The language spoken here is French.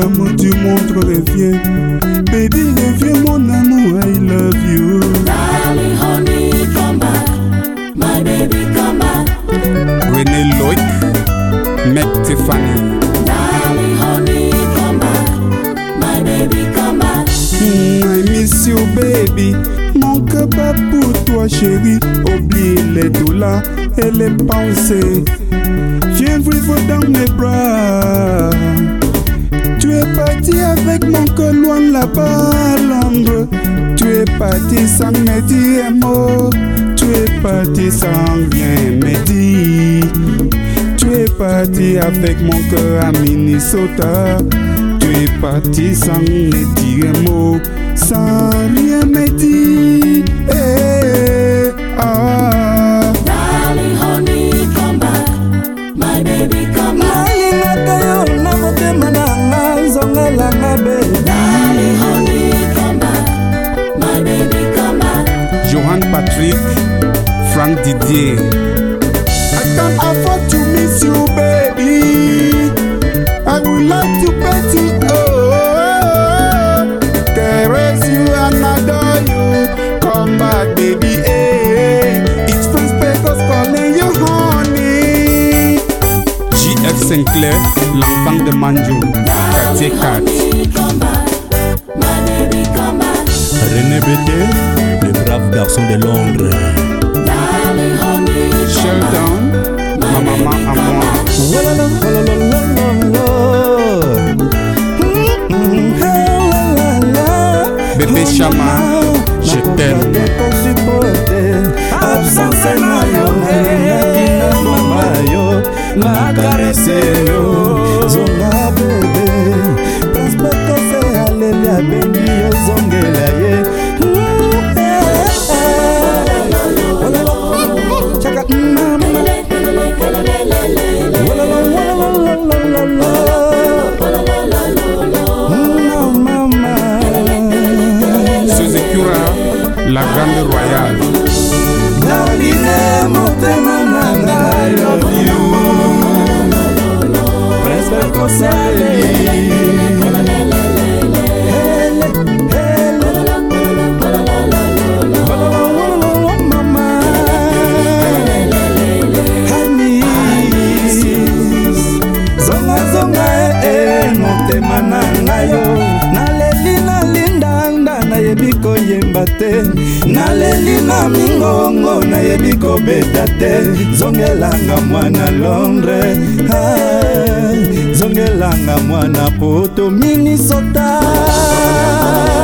femme du monde revient. Baby, reviens mon amour, I love you. Darling, honey, come back. My baby, come back. René Loïc, Mec Tiffany. Darling, honey, come back. My baby, come back. I miss you, baby. Mon cœur bat pour toi, chérie. Oublie les douleurs et les pensées. Viens vivre dans mes bras. Tu es parti avec mon cœur loin là-bas, Londres. Tu es parti sans me dire un mot. Tu es parti sans rien me dire. Tu es parti avec mon cœur à Minnesota. Tu es parti sans me dire un mot, sans rien me dire. Darling, honey, come back. My baby, come back. Darling, honey, come back. My baby, come back. Johan Patrick, Frank Didier. I can't afford to miss you, baby. I would like to pet you, caress you and adore you. Come back, baby, It's Prince Pecos calling you, honey. JF Sinclair, l'enfant de Manjo, Katia Kat. Come back. My baby, come back. René Bété, le brave garçon de Londres. Darling, honey, come Sheldon, ma maman à moi. Bébé Chama, je t'aime. Absence na yo, na mama yo, na caresse yo, zonga bébé. Prospecto se aleluya, bengi yo zongela ye. Chaka mama. La grande royale. Daline motema nanga, I love you. Presque sale. Zonga zonga motema nanga yo. Naleli nalindanda nayebi koyemba te. Naleli na mingongo nayebi kobeta te. Zongelanga mwana Londres, zongelanga mwana poto Minnesota.